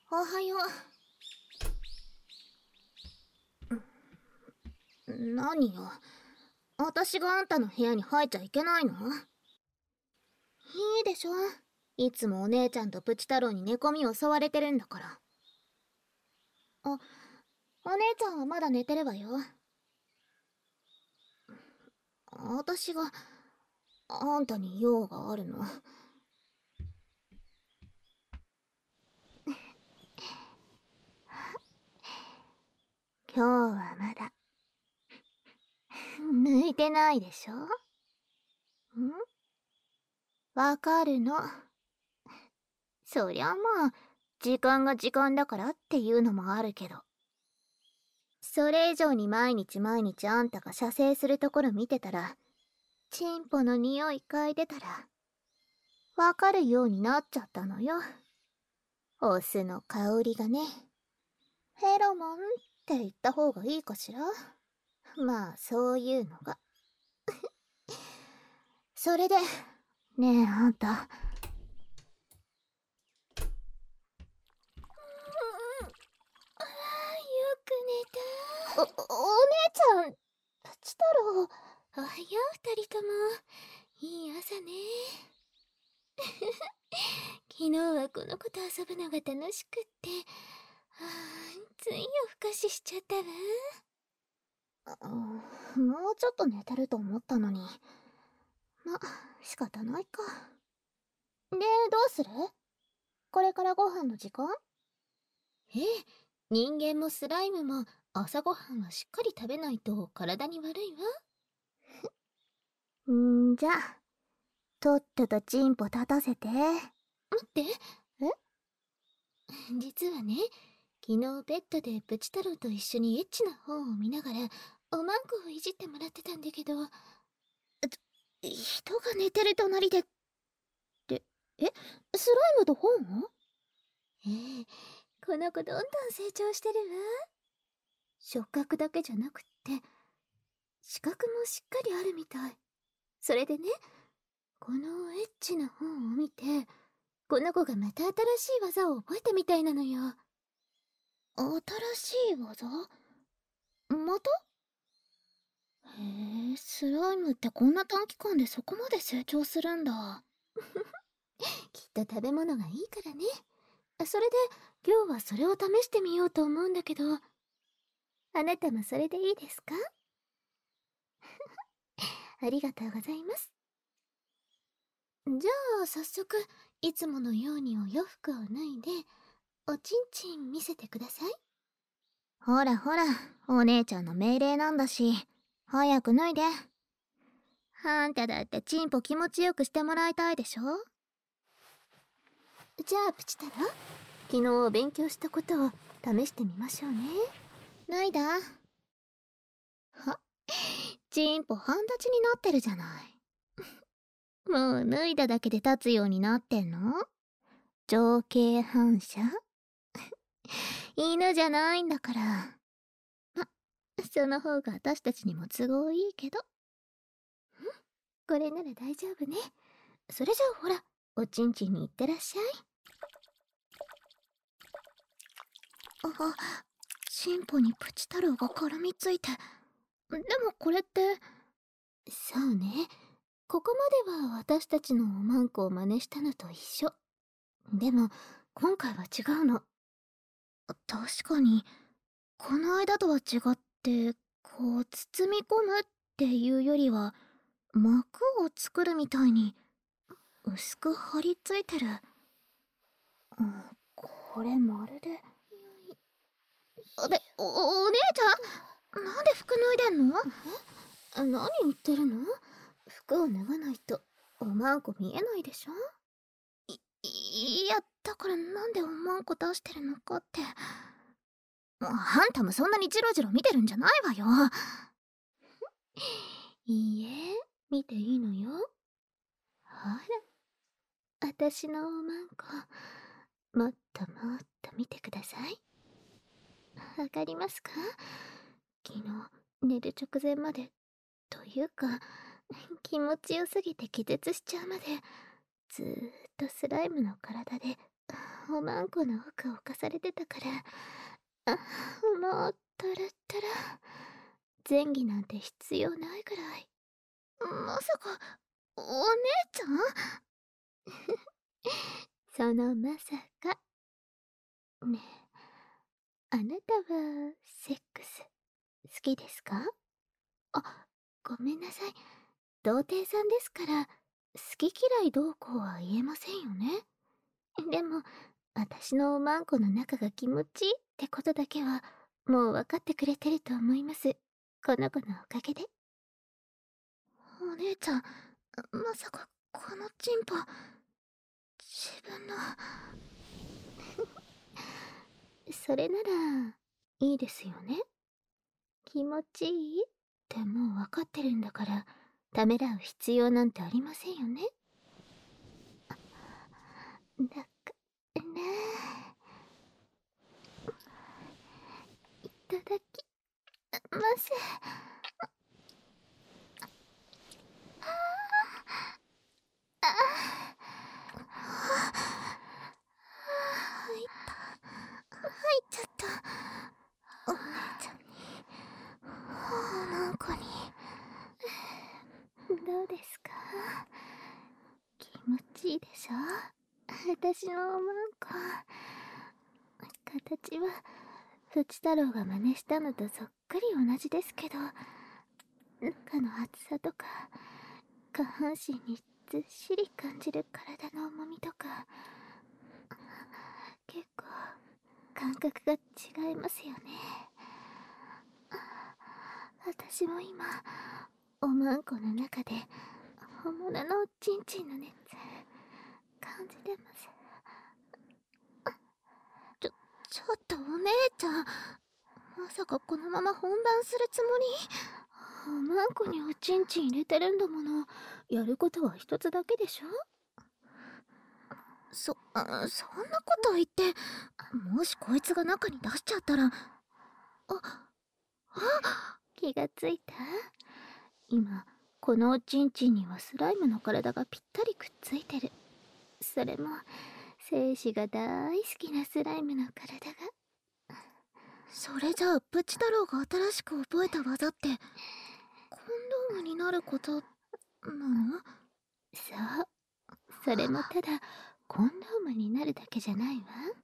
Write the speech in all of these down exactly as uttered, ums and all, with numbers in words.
おはよう。何よ。私があんたの部屋に入っちゃいけないの？いいでしょ。いつもお姉ちゃんとプチ太郎に寝込みを襲われてるんだから。あ、お姉ちゃんはまだ寝てるわよ。私があんたに用があるの。今日はまだ抜いてないでしょ。ん？わかるの。そりゃまあ時間が時間だからっていうのもあるけど、それ以上に毎日毎日あんたが射精するところ見てたら、チンポの匂い嗅いでたらわかるようになっちゃったのよ。オスの香りがね。フェロモンって言った方がいいかしら。まあそういうのが。それでねえあんた、よく寝た。お、お姉ちゃん、プチ太郎。おはよう二人とも。いい朝ね。昨日はこの子と遊ぶのが楽しくって、あーつい夜更かししちゃったわ。あ、もうちょっと寝てると思ったのに。ま、仕方ないか。で、どうする？これからご飯の時間？ええ、人間もスライムも朝ごはんはしっかり食べないと体に悪いわ。んじゃ、とっととチンポ立たせて。待って。え？実はね、昨日ベッドでプチ太郎と一緒にエッチな本を見ながらおまんこをいじってもらってたんだけど、人が寝てる隣でって、え、スライムと本を？ええ、この子どんどん成長してるわ。触覚だけじゃなくって視覚もしっかりあるみたい。それでね、このエッチな本を見て、この子がまた新しい技を覚えたみたいなのよ。新しい技？また？へえ、スライムってこんな短期間でそこまで成長するんだ。きっと食べ物がいいからね。それで今日はそれを試してみようと思うんだけど、あなたもそれでいいですか？ありがとうございます。じゃあ早速いつものようにお洋服を脱いでおちんちん見せてください。ほらほら、お姉ちゃんの命令なんだし、早く脱いで。あんただってチンポ気持ちよくしてもらいたいでしょ。じゃあプチ太郎、昨日勉強したことを試してみましょうね。脱いだ？は、チンポ半立ちになってるじゃない。もう脱いだだけで立つようになってんの？情景反射？犬じゃないんだから。ま、その方が私たちにも都合いいけど。ん？これなら大丈夫ね。それじゃあほら、おちんちんに行ってらっしゃい。あ、チンポにプチ太郎が絡みついて。でもこれって。そうね。ここまでは私たちのおまんこを真似したのと一緒。でも、今回は違うの。確かに、この間とは違って、こう、包み込むっていうよりは、膜を作るみたいに、薄く張り付いてる。うん、これまるで。で、お、お姉ちゃん、なんで服脱いでんの？え？何言ってるの？服を脱がないと、おまんこ見えないでしょ？い、いや、だからなんでおまんこ出してるのかって。あんたもそんなにジロジロ見てるんじゃないわよ。いいえ、見ていいのよ。ほら、あたしのおまんこ、もっともっと見てください。わかりますか？昨日、寝る直前まで、というか、気持ちよすぎて気絶しちゃうまで、ずーっとスライムの体で、 おまんこの奥を侵されてたから、あ、もうトゥルットゥル。前儀なんて必要ないぐらい。まさかお姉ちゃん？そのまさか。ねえ、あなたはセックス好きですか？あ、ごめんなさい。童貞さんですから、好き嫌いどうこうは言えませんよね。でも、私のおまんこの中が気持ちいいってことだけは、もう分かってくれてると思います。この子のおかげで。お姉ちゃん、まさかこのチンポ、自分のそれなら、いいですよね。気持ちいいってもう分かってるんだから、ためらう必要なんてありませんよね。だからね。いただきます。ああ。入った。入っちゃった。お姉ちゃんに、おまんこに。どうですか？気持ちいいでしょ？私のおまんこ。形は、プチ太郎が真似したのとそっくり同じですけど、中の厚さとか、下半身にずっしり感じる体の重みとか、結構感覚が違いますよね。私も今おまんこの中で本物のおちんちんの熱感じてます。ちょちょっとお姉ちゃん、まさかこのまま本番するつもり？おまんこにおちんちん入れてるんだもの。やることは一つだけでしょ？そ、そんなこと言って、もしこいつが中に出しちゃったら、あ、あ、気がついた？今、このおちんちんにはスライムの体がぴったりくっついてる。それも、精子が大好きなスライムの体が。それじゃあ、プチ太郎が新しく覚えた技って、コンドームになること、なの？そう。それもただ、コンドームになるだけじゃないわ。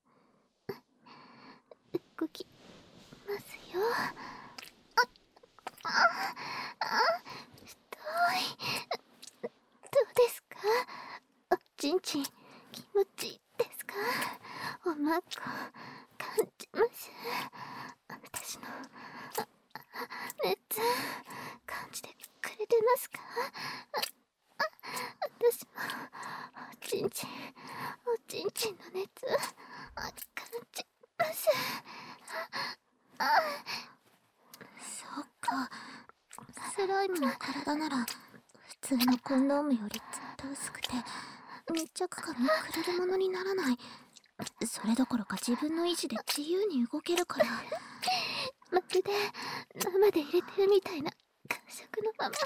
動きますよ。あ、あ、あ、太い。どうですか？おちんちん、気持ちいいですか？おまんこ、感じます？私の、熱、感じてくれてますか？私も、おちんちん、おちんちんの熱、感じます。あ、そっか。スライムの体なら、普通のコンドームよりずっと薄くて、密着感のくれるものにならない。それどころか自分の意志で自由に動けるから。まるで、生で入れてるみたいな感触のまま。い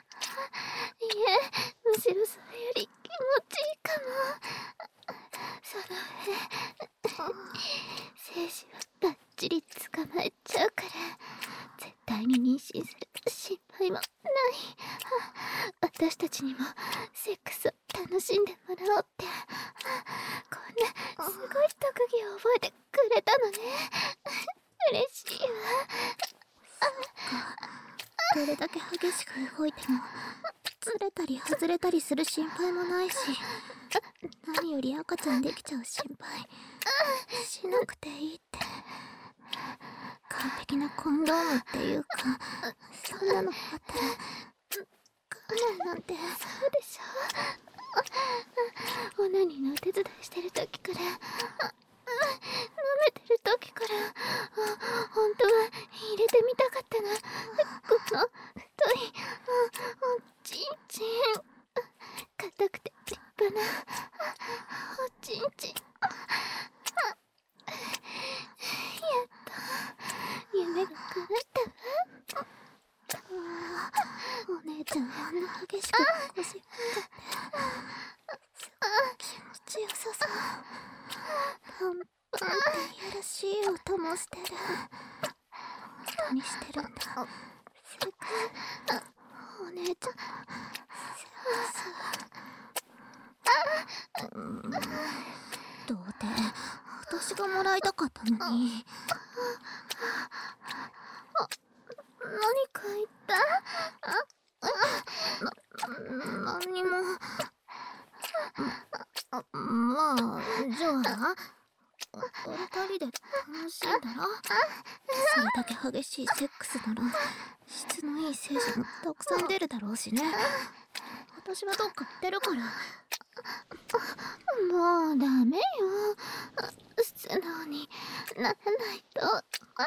え、むしろそれより気持ちいいかも。その上、精子はバッチリ捕まえちゃうから、絶対に妊娠する心配もない。私たちにもセックスを楽しんでもらおうって、こんなすごい特技を覚えてくれたのね。嬉しいわ。どれだけ激しく動いてもずれたり外れたりする心配もないし、何より赤ちゃんできちゃう心配しなくていいって。完璧なコンドームっていうか、そんなのあったら我慢なんて。そうでしょ。オナニーのお手伝いしてる時から、舐めてる時から、本当は入れてみたかったな、この太いおちんちん。硬くて立派なおちんちん。やっと夢が叶ったわ。お姉ちゃん、あんな激しくおしっこちゃって、すごい気持ちよさそう。 パンパンっていやらしい音もしてる。何してるんだ。セックス。お姉ちゃんのセックス。うん、どうて私がもらいたかったのに。何か言った？な、何にも。ま、まあ、じゃあ、二人で楽しいんだろ？それだけ激しいセックスなら、質のいい精子もたくさん出るだろうしね。私はどっか行ってるから。もうダメよ。素直にならないと。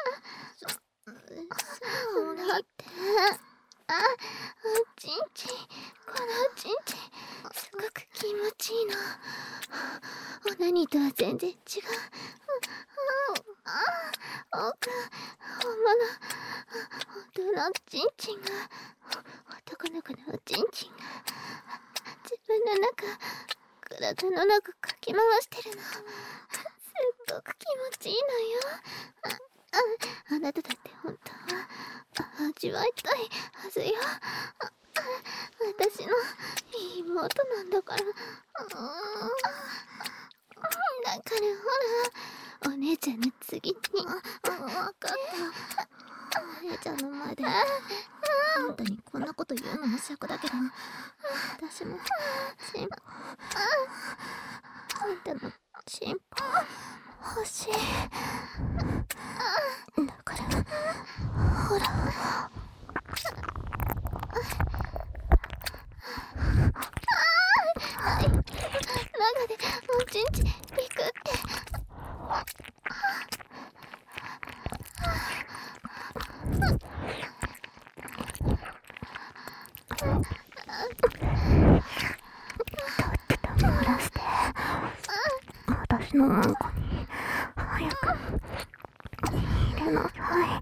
そうだって。あ、ちんちん、このちんちん、すごく気持ちいいの。オナニーとは全然違う。あ、奥、本物、本当のちんちんが、男の子のちんちんが、自分の中、体の中かき回してるの。すっごく気持ちいいのよ。あ、あなただって本当は味わいたいはずよ。私の妹なんだから。だからほら、お姉ちゃんの次に。分かった。お姉ちゃんの前であんたにこんなこと言うのも尺だけど、私もチンポ、あんたのチンポ欲しい。だからほら、中でおちんちピクって。黙らせて。私のうんこに早く入れなさい。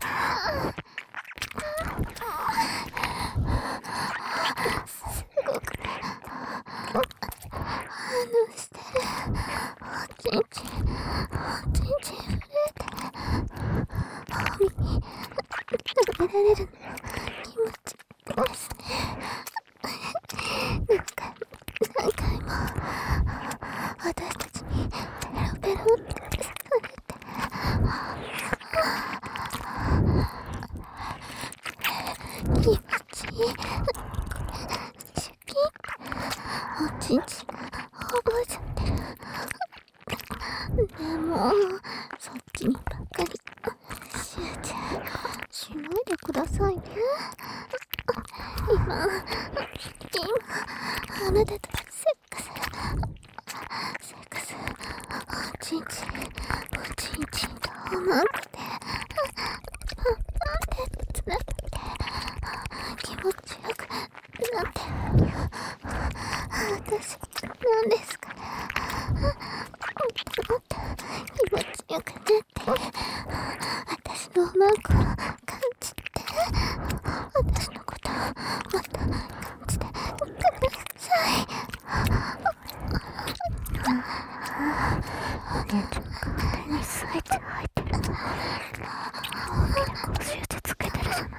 すごく反応してる。おちんちん、おちんちん震えてる。耳に舐められるの気持ちいいですね。何回も何回も私たちにペロペロってされて、気持ちいい。シュキッ、おちんちん覚えちゃってる。でもそっちにばっかり集中しないでくださいね。今今あなたとセックスセックス、おちんちんおちんちんとおまんこで手つながって気持ちよくなってる。私なんですから、もっと気持ちよくなって私のおまんこを感じて、私のことをもっと感じてください。お姉ちゃんが手にスイッチ入ってる。大きな口手つけてるじゃない。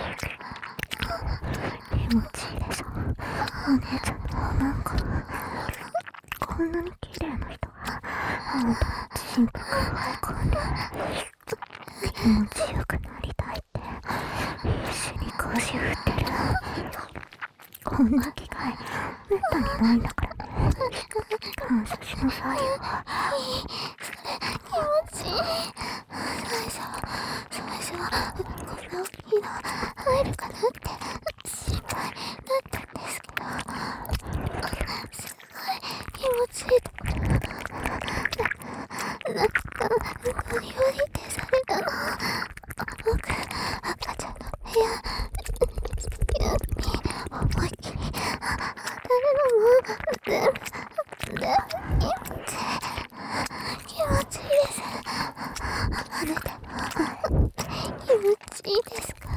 気持ちいいでしょ。お姉ちゃんのおまんこ。こんなに綺麗な人があんたのチンポから込んで気持ちよくなりたいって必死に腰振ってる。こんな機会めったにないんだからね。感謝しなさいよ。それ気持ちいい。最初最初はこんな大きいの入るかなって心配だったんですけど、すごい気持ちいいところ。なんかゴリゴリってされたの。僕赤ちゃんの部屋急に思いっきり当たるのも全部全部気持ちいい気持ちいいです。あなたも気持ちいいですか？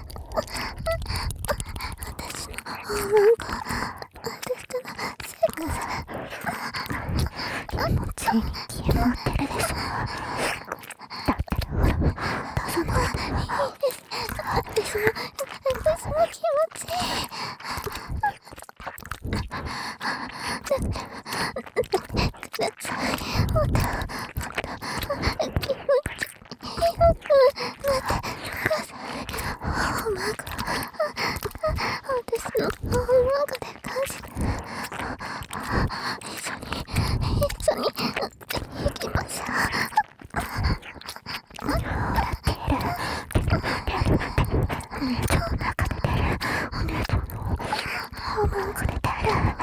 私のおまんこ、私とのセックス気持ちいいにおまんこでたる。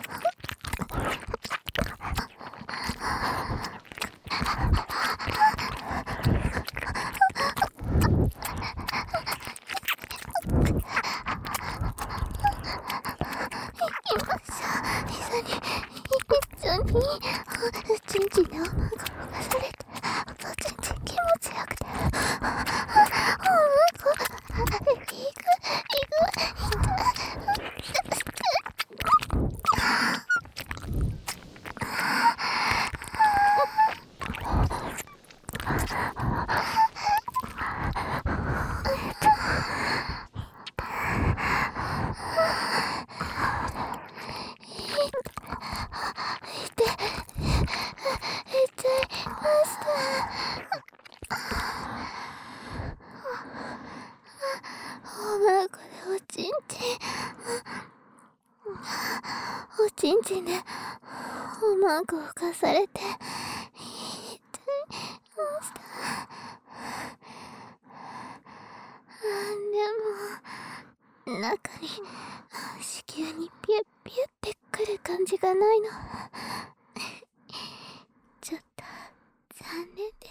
ちんちんでおまんこ転がされて、おちんちん気持ちよくて、おまんこ、いく、いく、おまんこでおちんちん、おちんちんでおまんこ浮かされて、痛いました。でも中に子宮にピュッピュッってくる感じがないの。ちょっと残念です。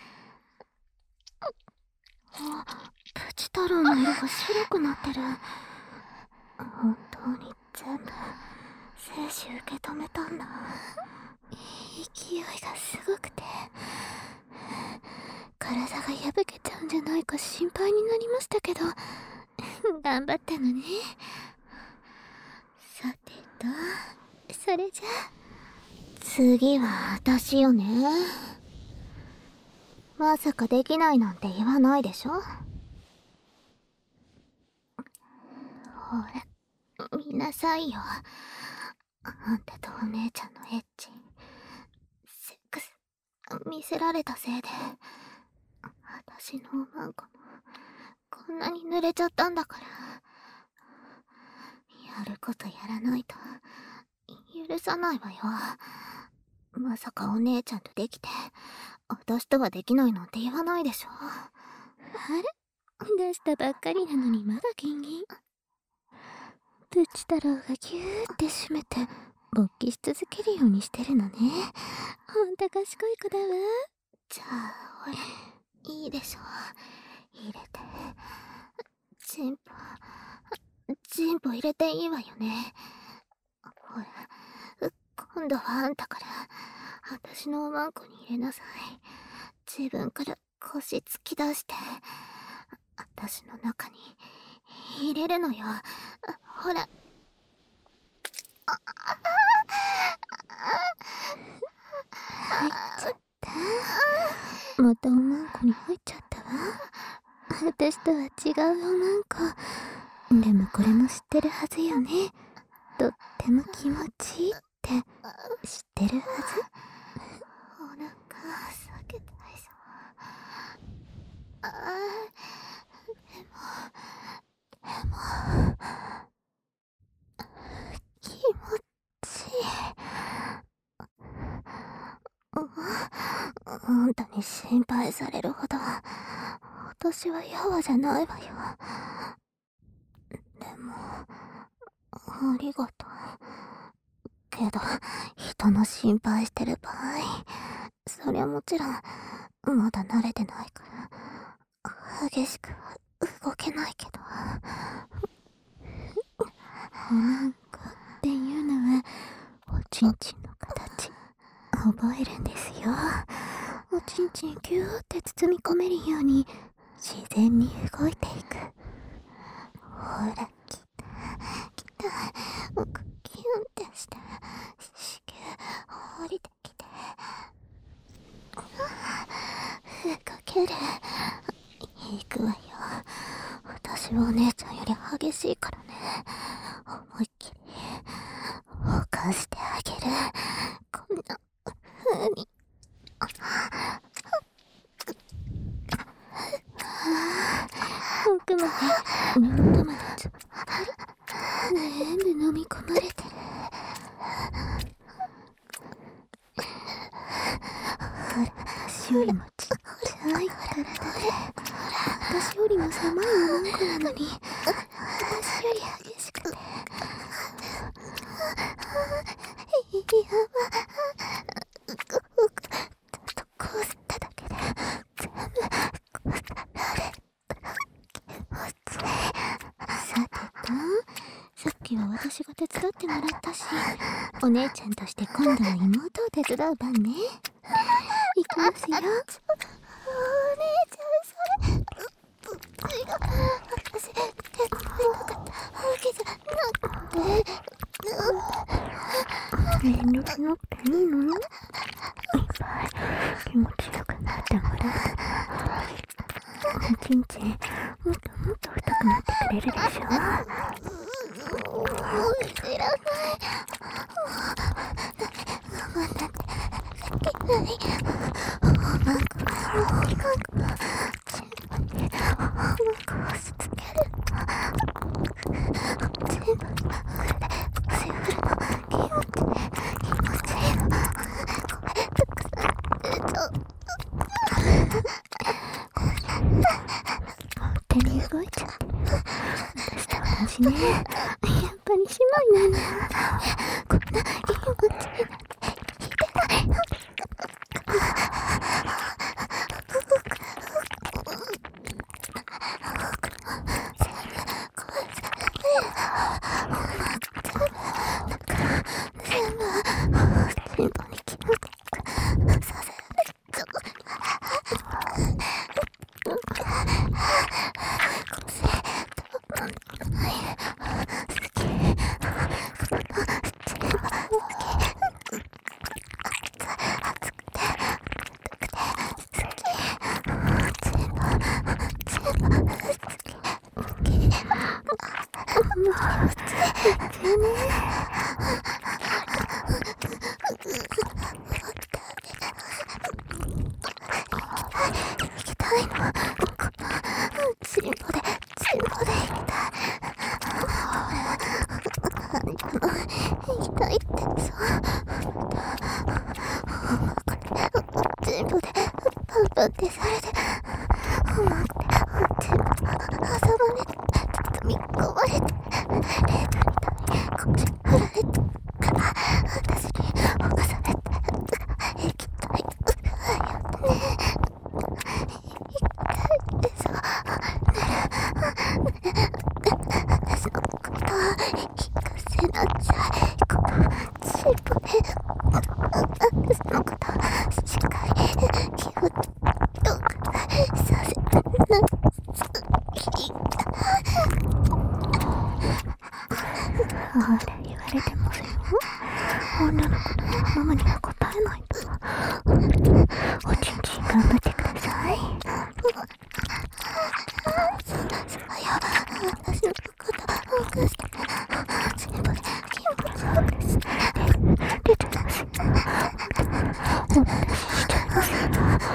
プチ太郎の色が白くなってる。本当に全部精子受け止めたんだ。勢いがすごくて体が破けちゃうんじゃないか心配になりましたけど頑張ったのね。さてと、それじゃあ次は私よね。まさかできないなんて言わないでしょ。ほら、見なさいよ。あんたとお姉ちゃんのエッチ、セックス、見せられたせいで、私のおまんこも、こんなに濡れちゃったんだから。やることやらないと、許さないわよ。まさかお姉ちゃんとできて、私とはできないなんて言わないでしょ。あれ？出したばっかりなのにまだギンギン。プチ太郎がギューって締めて勃起し続けるようにしてるのね。ほんと賢い子だわ。じゃあほら、いいでしょ。入れて、チンポチンポ入れていいわよね。ほら、今度はあんたから私のおまんこに入れなさい。自分から腰突き出して私の中に入れるのよ。ほら。入っちゃった。またおまんこに入っちゃったわ。私とは違うおまんこ。でもこれも知ってるはずよね。とっても気持ちいいって知ってるはず。お腹避けたいぞ。ああ、でもでも気持ちいい。あんたに心配されるほど私はやわじゃないわよ。でもありがとう。けど人の心配してる場合、そりゃもちろんまだ慣れてないから激しくは動けないけど。おまんこっていうのはおちんちんの形覚えるんですよ。おちんちんギューって包み込めるように自然に動いていく。ほら、来た来た。奥キュンってして子宮降りてきてふっかける。行くわよ。私はお姉ちゃんより激しいからね。思いっきり犯してあげる。こんな風に。奥まで耳元までつっぱり全部飲み込まれてる。ほら、私よりもちっちゃい体で、私よりも狭いおまんこなのに私より激しくては私が手伝ってもらったし、お姉ちゃんとして今度は妹を手伝う番ね。いきますよ。お姉ちゃん、それ私が私手伝いたかったわけじゃなくて、遠慮しなくていいの？いっぱい気持ちよくなってもらうとちんちんもっともっと太くなってくれるでしょ。もう知らない。ママだってできない。マママママ押し付ける。全部これで強いの。気持ち気持ちいいの。これたくさん出ちゃう。勝手に動いちゃってる。私と同じね。やっぱり姉妹なんだ。こんな気持ちになって聞いてないの。ってそれで思って全部朝まで包み込まれてレープみたいに腰振られて私に侵されて液体やってね一回でさ私のことは聞かせなさいこのチープで私のことしっかり気をさせなさい。ほら言われてませんよ。女の子のママには答えないと。おちんちん頑張ってください。そうよ、私のことを犯して全部気持ちよくです。出てますよ。お話ししちゃいますよ。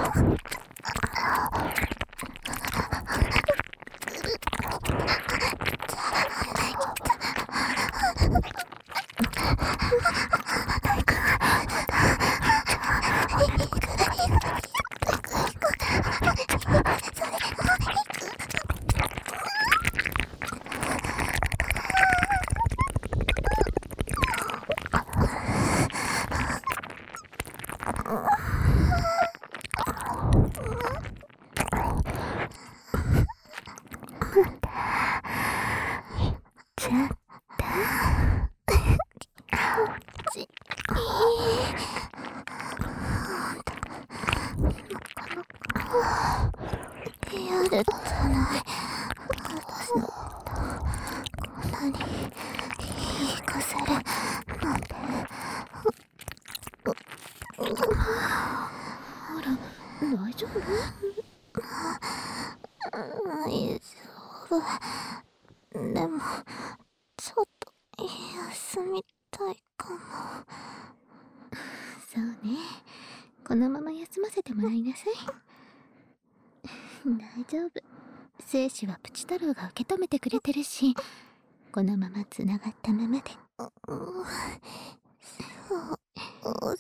でもちょっと休みたいかも。そうね、このまま休ませてもらいなさい。大丈夫、精子はプチ太郎が受け止めてくれてるし、このままつながったままで。そう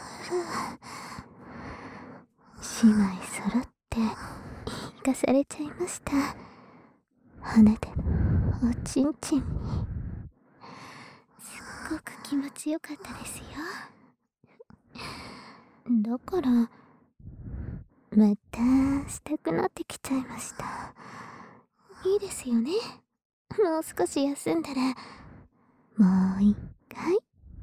する。姉妹揃って生かされちゃいました。花でおちんちんに。すっごく気持ちよかったですよ。だからまたしたくなってきちゃいました。いいですよね、もう少し休んだらもう一回。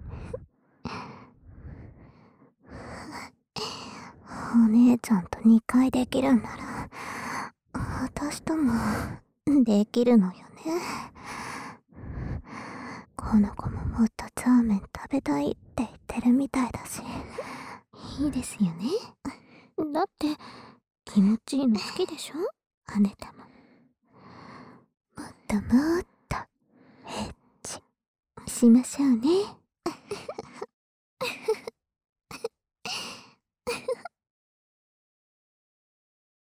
お姉ちゃんと二回できるんなら、私ともできるのよね。この子ももっとラーメン食べたいって言ってるみたいだし。いいですよね。だって気持ちいいの好きでしょ、あなたも。もっともっとエッチしましょうね。